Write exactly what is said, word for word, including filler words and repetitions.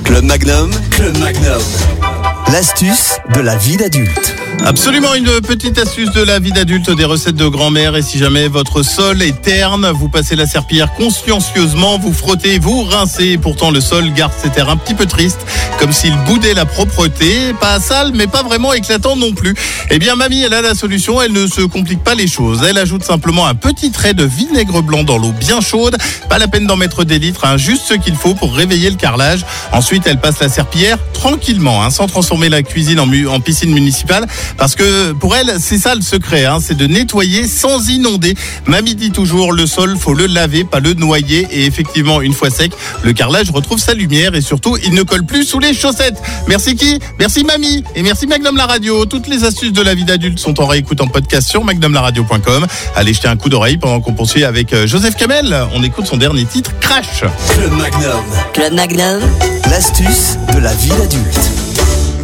Club Magnum, Club Magnum. L'astuce de la vie d'adulte. Absolument, une petite astuce de la vie d'adulte, des recettes de grand-mère. Et si jamais votre sol est terne, vous passez la serpillière consciencieusement, vous frottez, vous rincez. Pourtant, le sol garde cet air un petit peu triste, comme s'il boudait la propreté. Pas sale, mais pas vraiment éclatant non plus. Eh bien, mamie, elle a la solution. Elle ne se complique pas les choses. Elle ajoute simplement un petit trait de vinaigre blanc dans l'eau bien chaude. Pas la peine d'en mettre des litres, hein, juste ce qu'il faut pour réveiller le carrelage. Ensuite, elle passe la serpillière tranquillement, hein, sans transformer la cuisine en, mu- en piscine municipale. Parce que pour elle, c'est ça le secret, hein, c'est de nettoyer sans inonder. Mamie dit toujours, le sol, faut le laver, pas le noyer. Et effectivement, une fois sec, le carrelage retrouve sa lumière et surtout, il ne colle plus sous les chaussettes. Merci qui ? Merci mamie et merci Magnum la radio. Toutes les astuces de la vie d'adulte sont en réécoute en podcast sur magnum la radio point com. Allez jeter un coup d'oreille pendant qu'on poursuit avec Joseph Kamel. On écoute son dernier titre, Crash. Club Magnum. Club Magnum. L'astuce de la vie d'adulte.